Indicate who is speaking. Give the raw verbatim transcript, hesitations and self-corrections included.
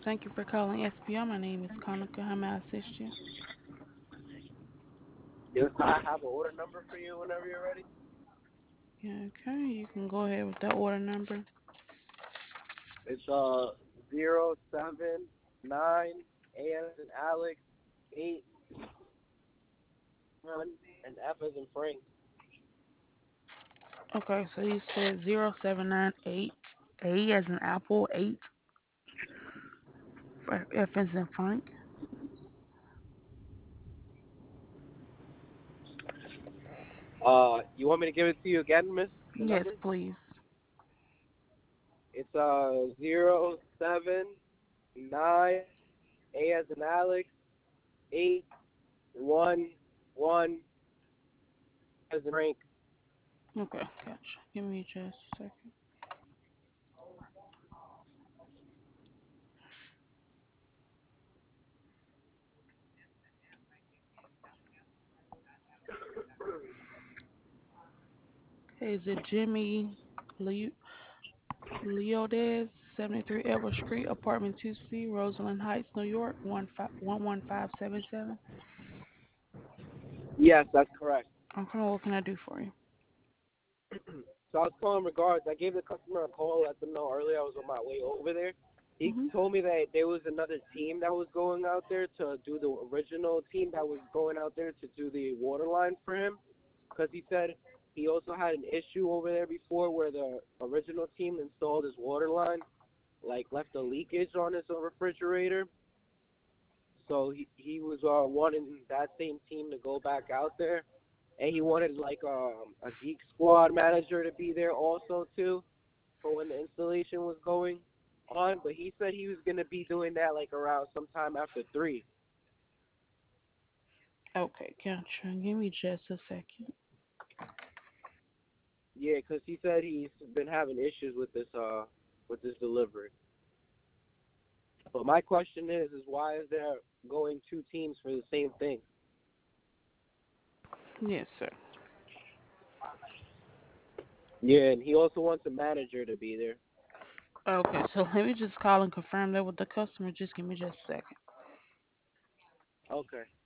Speaker 1: Thank you for calling S P O. My name is Conica. How may I assist you?
Speaker 2: Yes, I have an order number for you whenever you're ready.
Speaker 1: Yeah, okay, you can go ahead with that order number.
Speaker 2: It's uh zero seven nine A as in Alex eight one and F as in Frank.
Speaker 1: Okay, so you said zero seven nine eight A as in Apple, eight for F as in Frank.
Speaker 2: Uh, you want me to give it to you again, Miss? The
Speaker 1: Yes,
Speaker 2: number?
Speaker 1: please.
Speaker 2: It's uh zero seven nine A as in Alex eight one one as in Frank.
Speaker 1: Okay, gotcha. Give me just a second. Okay, is it Jimmy Le- Leodez, seventy-three Edward Street, apartment two C, Rosalind Heights, New York, one five one one five seven seven?
Speaker 2: Yes, that's correct.
Speaker 1: Okay, what can I do for you?
Speaker 2: So I was calling regards. I gave the customer a call, let them know earlier I was on my way over there. He
Speaker 1: Mhm.
Speaker 2: told me that there was another team that was going out there to do the original team that was going out there to do the water line for him, because he said he also had an issue over there before where the original team installed his water line, like left a leakage on his refrigerator. So he he was uh, wanting that same team to go back out there, and he wanted like um, a Geek Squad manager to be there also too for when the installation was going on. But he said he was gonna be doing that like around sometime after three.
Speaker 1: Okay, gotcha. Give me just a second.
Speaker 2: Yeah, 'cause he said he's been having issues with this uh with this delivery. But my question is, is why is there going two teams for the same thing?
Speaker 1: Yes, sir.
Speaker 2: Yeah, and he also wants a manager to be there.
Speaker 1: Okay, so let me just call and confirm that with the customer. Just give me just a second.
Speaker 2: Okay.